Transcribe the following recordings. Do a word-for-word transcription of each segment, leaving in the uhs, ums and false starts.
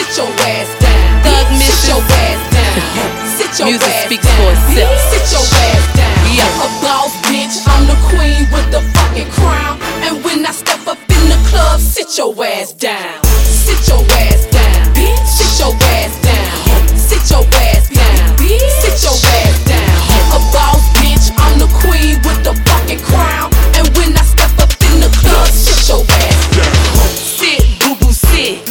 Sit your ass down. Thug Sit missus. your ass down. Sit your Music ass speaks down. for itself. Sit your ass down. Yeah. A boss bitch, I'm the queen with the fucking crown. And when I step up in the club, sit your ass down. Sit your ass down. Bitch, sit your ass down. Sit your ass down. Bitch, sit your ass down. A boss bitch, I'm the queen with the fucking crown. And when I step up in the club, sit your ass down. Sit, boo boo, sit.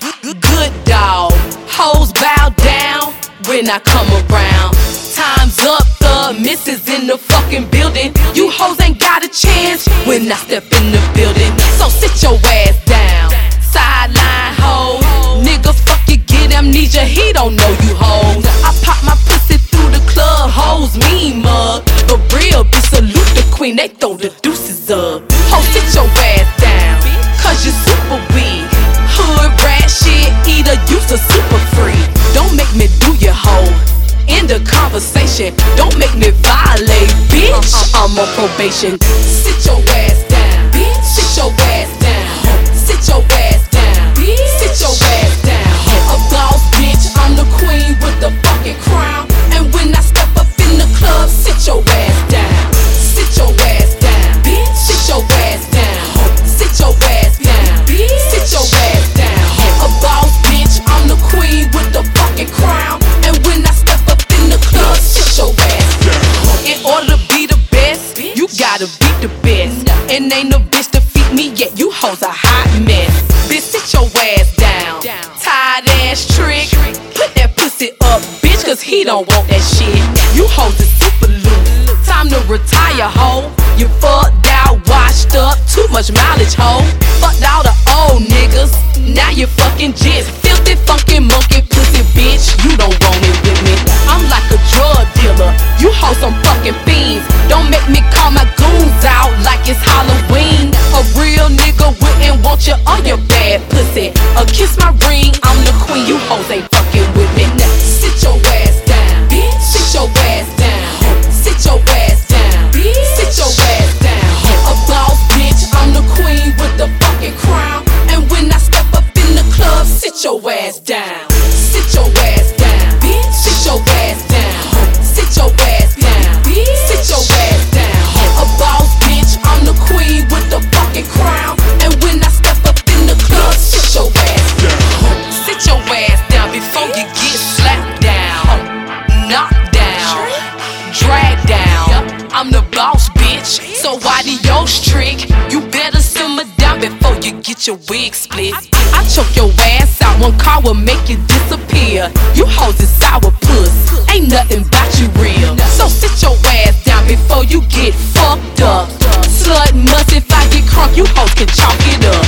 Good dog. Hoes bow down when I come around. Time's up, the missus in the fucking building. You hoes ain't got a chance when I step in the building. So sit your ass down. Sideline hoe. Nigga, fuck you, get amnesia. He don't know you hoes. I pop my pussy through the club. Hoes mean mug. But real bitch, salute the queen. They throw the deuces up. Ho, sit your ass down. Cause you super weak. Hood rat shit eater, you's a super free. Don't make me do your hoe. End the conversation. Don't make me violate, bitch. I'm on probation. Sit your ass down. Bitch, sit your ass down. Sit your ass down. Bitch, sit your ass down. A boss bitch, I'm the queen with the fucking crown. And when I step up in the club, sit your ass down. Sit your ass down. Bitch, sit your ass down. Sit your ass down. Bitch, sit your ass down. A boss bitch, I'm the queen with the fucking crown. And when I step up in the club, sit your ass down. In order to be the best, you gotta beat the best. And ain't no bitch defeat me yet, you hoes a hot mess. Bitch, sit your ass down. Tired ass trick. Put that pussy up, bitch, cause he don't want that shit. You hoes is super loose. Time to retire, hoe. You fucked out, washed up, too much mileage, hoe. Fucked all the old niggas. Now you fucking jits. Filthy, funky, monkey, pussy, bitch. You don't want it with me. I'm like a drug dealer. You hoes some fucking fiends. Don't make me call my goons out like it's Halloween. A real nigga wouldn't want you on your bad pussy. Or kiss my ring, I'm the queen. You hoes ain't fucking with me. Sit your ass down. Bitch, sit your ass down. Sit your ass down. Bitch, sit your ass down. A boss bitch, I'm the queen with the fucking crown. And when I step up in the club, sit your ass down. Sit your ass down. Bitch, sit your ass down. Sit your ass down. Bitch, sit your ass down. A boss bitch, I'm the queen with the fucking crown. And when I step up in the club, sit your ass down. Sit your ass down before you get slapped down, knocked down, dragged down. I'm the boss, bitch, so why do your trick? You better simmer down before you get your wig split. I choke your ass out, one call will make you disappear. You hoes is sour puss, ain't nothing about you real. So sit your ass down before you get fucked up. Slut must if I get crunk, you hoes can chalk it up.